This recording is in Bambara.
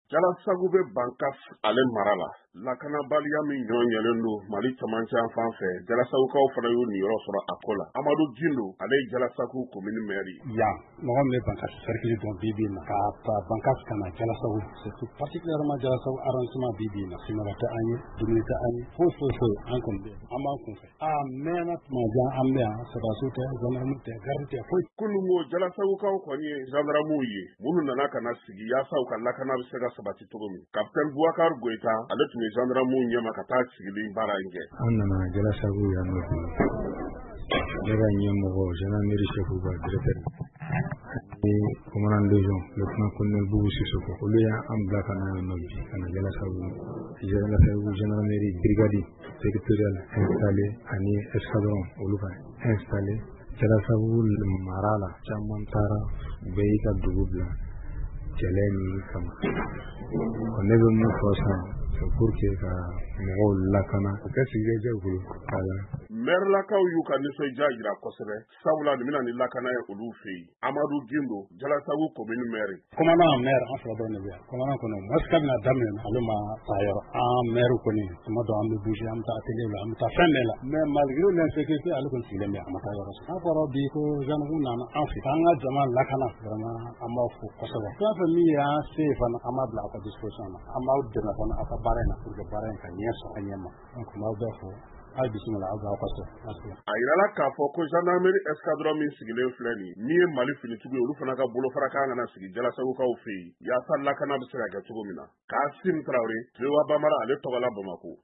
Jalasagu bɛ Bankas ale mara la. Lakanabaliya min ɲɔɲɛlen don Mali cɛmancɛ fan fɛ, Jalasawukaw fana y'u niyɔrɔ sɔrɔ a ko la. Amadu Gindo ale ye Jalasagu commune maire ye. Yan mɔgɔ min bɛ Bankas cercle dɔn bi na ka Bankas ka na Jalasagu, c'est particulièrement Jalasagu arrondissement bi na sinɔgɔ tɛ an ye, dumuni tɛ an ye, foyi an kɔni bɛ an b'an kunfɛ. Mɛɛna tuma jan an bɛ yan, sɔrɔdasiw tɛ, gendarmew tɛ, garde tɛ, foyi. Kunungo Jalasawukaw kɔni ye gendarmew ye minnu nana ka na sigi yaasa u ka lakana bɛ se ka sabati cogo min. Capitaine Boubacar Goïta ale tun ye gendarmew ɲɛma ka taa sigili baara in kɛ. An nana Jalasagu yan nɔ bi. Ne ka ɲɛmɔgɔ gendarmerie chef ba directeur ni commandant de zone lieutenant colonel Boubou Sissoko olu y'an bila ka na yan nɔ bi ka na Jalasagu gendarmerie brigade territoriale installée ani escadron olu ka installé Jalasagu mara la caman taara bɛɛ y'i ka dugu bila kɛlɛ min kama. Ne bɛ mun fɔ sisan c'est pour que ka mɔgɔw lakana u ka sigikɛ bolo kala. Maire lakaw y'u ka nisɔndiya jira kosɛbɛ sabula nin bɛna ni lakana ye olu fɛ yen. Amadu Gindo Jalasagu commune maire. Commandant maire an fila dɔn de bɛ yan. Commandant kɔnɔ masika bɛna daminɛ ale ma taa yɔrɔ. An maire kɔni tuma dɔw an bɛ bouger an bɛ taa atelier la an bɛ taa fɛn bɛɛ la. Mais malgré l'insécurité ale kɔni sigilen bɛ an ma taa yɔrɔ. An fɔra bi ko gendarmew nana an fɛ k'an ka jama lakana vraiment an b'aw fo kosɛbɛ. Fɛn fɛn min y'an se fana an b'a bila aw ka disposition na. An b'aw dɛmɛ fana aw ka baara in na pour que baara in ka ɲɛ sɔrɔ a ɲɛ ma. Donc n b'aw bɛɛ fo. A yirala k'a fɔ ko gendarmerie escadron min sigilen filɛ nin min ye Mali finitigiw ye olu fana ka bolofara kan kana sigi Jalasawukaw fɛ yen yaasa lakana bɛ se ka kɛ cogo min na. Kasim Traoré, Lewa Bamara ale tɔgɔla Bamako.